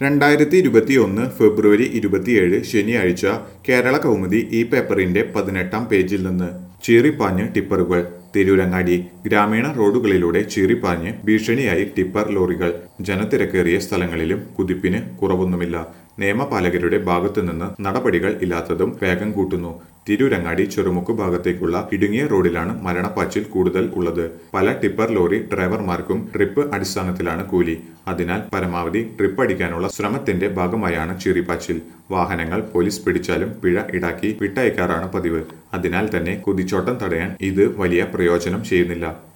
2021 ഫെബ്രുവരി 27 ശനിയാഴ്ച കേരള കൗമുദി ഈ പേപ്പറിന്റെ 18-ാം പേജിൽ നിന്ന് ചീറിപ്പാഞ്ഞ് ടിപ്പറുകൾ. തിരൂരങ്ങാടി ഗ്രാമീണ റോഡുകളിലൂടെ ചീറിപ്പാഞ്ഞ് ഭീഷണിയായി ടിപ്പർ ലോറികൾ. ജനത്തിരക്കേറിയ സ്ഥലങ്ങളിലും കുതിപ്പിന് കുറവൊന്നുമില്ല. നിയമപാലകരുടെ ഭാഗത്തുനിന്ന് നടപടികൾ ഇല്ലാത്തതും വേഗം കൂട്ടുന്നു. തിരൂരങ്ങാടി ചെറുമുക്ക് ഭാഗത്തേക്കുള്ള ഇടുങ്ങിയ റോഡിലാണ് മരണപ്പാച്ചിൽ കൂടുതൽ ഉള്ളത്. പല ടിപ്പർ ലോറി ഡ്രൈവർമാർക്കും ട്രിപ്പ് അടിസ്ഥാനത്തിലാണ് കൂലി. അതിനാൽ പരമാവധി ട്രിപ്പ് അടിക്കാനുള്ള ശ്രമത്തിന്റെ ഭാഗമായാണ് ചീറിപ്പാച്ചിൽ. വാഹനങ്ങൾ പോലീസ് പിടിച്ചാലും പിഴ ഈടാക്കി വിട്ടയക്കാറാണ് പതിവ്. അതിനാൽ തന്നെ കുതിച്ചോട്ടം തടയാൻ ഇത് വലിയ പ്രയോജനം ചെയ്യുന്നില്ല.